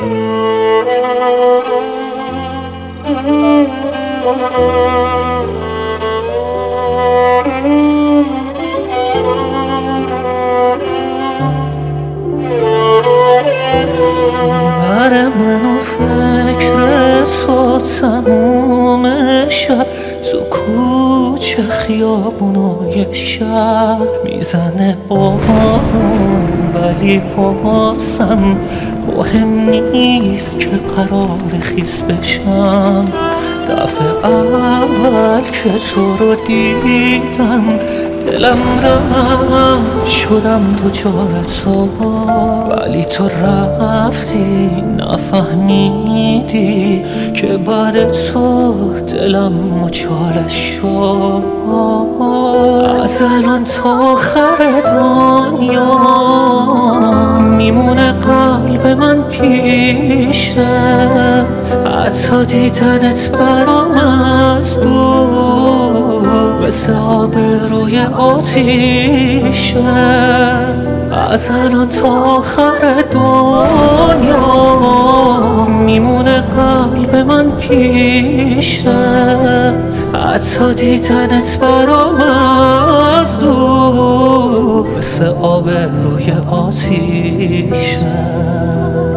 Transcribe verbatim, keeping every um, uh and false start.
بر من و فکر تو تموم شب تو کوچه خیابونای شهر میزنه بارون، ولی واسم مهم نیست که قرار خیس بشم. دفعه اول که تو رو دیدم دلم رفت، شدم دوچار تو، ولی تو رفتی نفهمیدی که بعد تو دلم مچالش شد. از الان تا آخر دنیا میمونه قلب من پیشت، حتی دیدنت برام از دور مثل آب روی آتیشه. از الان تا آخر دنیا میمونه قلب من پیشت، حتی دیدنت برام از دور مثل آب روی آتیشه.